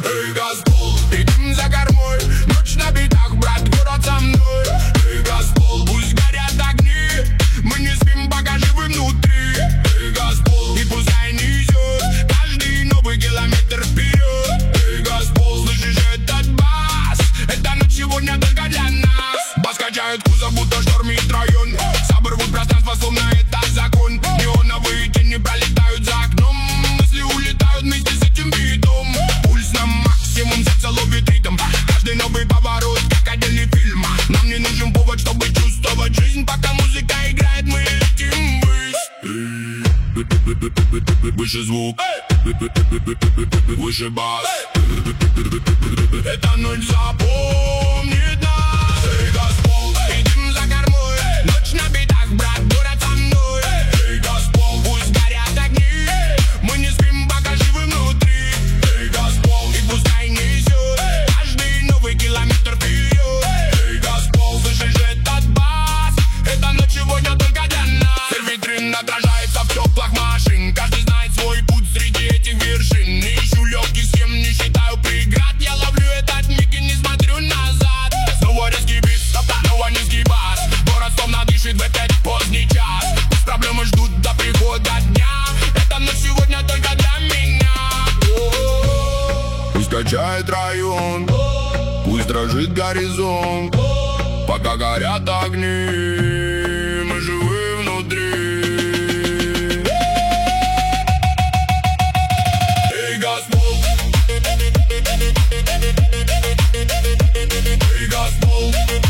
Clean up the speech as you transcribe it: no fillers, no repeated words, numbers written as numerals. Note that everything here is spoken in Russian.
Эй, Газпол, идем за кормой, ночь на битах, брат, город со мной. Эй, Газпол, пусть горят огни, мы не спим, пока живы внутри. Эй, Газпол, и пускай несет каждый новый километр вперед. Эй, Газпол, слышишь этот бас? Эта ночь сегодня только для нас. Бас качает кузов, будто штормит район. Оборвут пространство, словно это закон. Неоновые тени пролетают за окном. Мысли улетают вместе с этим битом. Пульс на максимум, сердце ловит ритм. Каждый новый поворот, как отдельный фильм. Нам не нужен повод, чтобы чувствовать жизнь. Пока музыка играет, мы летим ввысь. Выше звук, выше бас. Эта ночь запомнит нас. Эй, Газпол, идем за кормой, ночь на битах, брат, город со мной. Эй, Газпол, пусть горят огни, мы не спим, пока живы внутри. Эй, Газпол, и пускай несет каждый новый километр вперед. Эй, Газпол, слышишь этот бас? Эта ночь сегодня только для нас. Витрин отражается в теплых машин. Каждый знает свой путь среди этих вершин. Не ищу легких схем, не считаю преград. Я ловлю этот миг и не смотрю назад. Снова резкий бит, снова низкий бас. Город словно дышит в этот поздний час. Пусть проблемы ждут до прихода дня. Эта ночь сегодня только для меня. Пусть качает район, пусть дрожит горизонт. Пока горят огни, мы живы внутри. Эй, Газпол, эй, Газпол.